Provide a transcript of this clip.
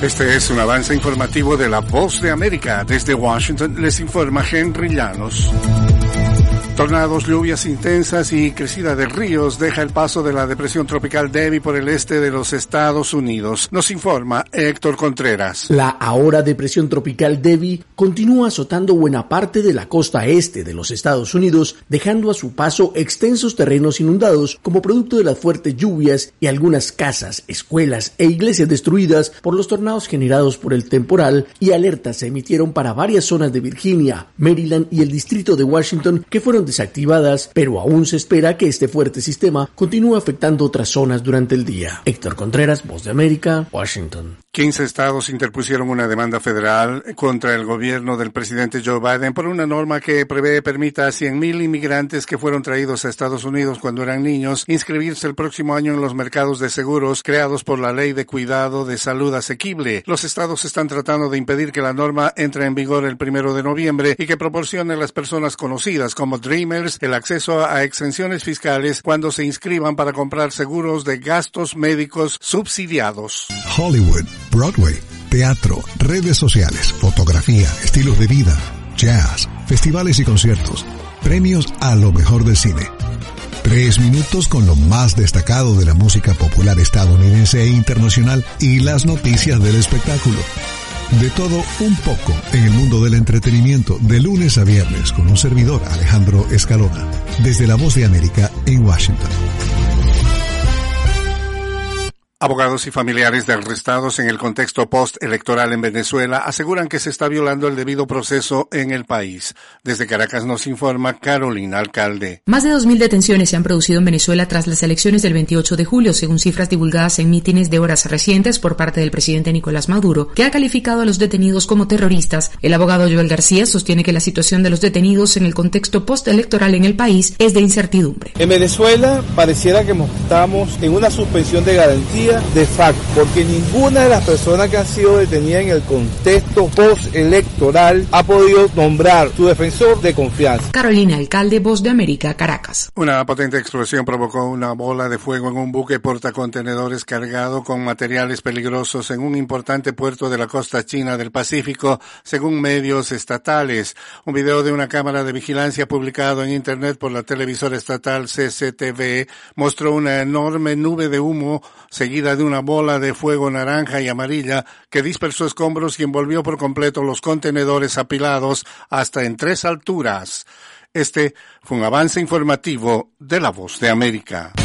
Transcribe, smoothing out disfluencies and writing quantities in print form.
Este es un avance informativo de La Voz de América. Desde Washington les informa Henry Llanos. Tornados, lluvias intensas y crecida de ríos deja el paso de la depresión tropical Debby por el este de los Estados Unidos. Nos informa Héctor Contreras. La ahora depresión tropical Debby continúa azotando buena parte de la costa este de los Estados Unidos, dejando a su paso extensos terrenos inundados como producto de las fuertes lluvias y algunas casas, escuelas e iglesias destruidas por los tornados generados por el temporal, y alertas se emitieron para varias zonas de Virginia, Maryland y el distrito de Washington que fueron desactivadas, pero aún se espera que este fuerte sistema continúe afectando otras zonas durante el día. Héctor Contreras, Voz de América, Washington. 15 estados interpusieron una demanda federal contra el gobierno del presidente Joe Biden por una norma que permita a 100,000 inmigrantes que fueron traídos a Estados Unidos cuando eran niños inscribirse el próximo año en los mercados de seguros creados por la Ley de Cuidado de Salud Asequible. Los estados están tratando de impedir que la norma entre en vigor el 1 de noviembre y que proporcione a las personas conocidas como Dreamers el acceso a exenciones fiscales cuando se inscriban para comprar seguros de gastos médicos subsidiados. Hollywood, Broadway, teatro, redes sociales, fotografía, estilos de vida, jazz, festivales y conciertos, premios a lo mejor del cine. 3 minutos con lo más destacado de la música popular estadounidense e internacional y las noticias del espectáculo. De todo un poco en el mundo del entretenimiento, de lunes a viernes, con un servidor, Alejandro Escalona, desde La Voz de América en Washington. Abogados y familiares de arrestados en el contexto postelectoral en Venezuela aseguran que se está violando el debido proceso en el país. Desde Caracas nos informa Carolina Alcalde. Más de 2.000 detenciones se han producido en Venezuela tras las elecciones del 28 de julio, según cifras divulgadas en mítines de horas recientes por parte del presidente Nicolás Maduro, que ha calificado a los detenidos como terroristas. El abogado Joel García sostiene que la situación de los detenidos en el contexto postelectoral en el país es de incertidumbre. En Venezuela pareciera que estamos en una suspensión de garantía de facto, porque ninguna de las personas que han sido detenidas en el contexto postelectoral ha podido nombrar su defensor de confianza. Carolina Alcalde, Voz de América, Caracas. Una potente explosión provocó una bola de fuego en un buque portacontenedores cargado con materiales peligrosos en un importante puerto de la costa china del Pacífico, según medios estatales. Un video de una cámara de vigilancia publicado en internet por la televisora estatal CCTV mostró una enorme nube de humo seguida de una bola de fuego naranja y amarilla que dispersó escombros y envolvió por completo los contenedores apilados hasta en 3 alturas. Este fue un avance informativo de La Voz de América.